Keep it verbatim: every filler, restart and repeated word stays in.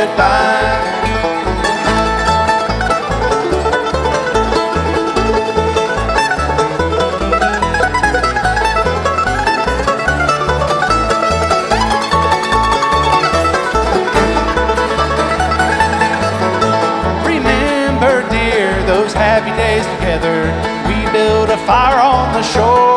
goodbye. Remember, dear, those happy days together. We built a fire on the shore.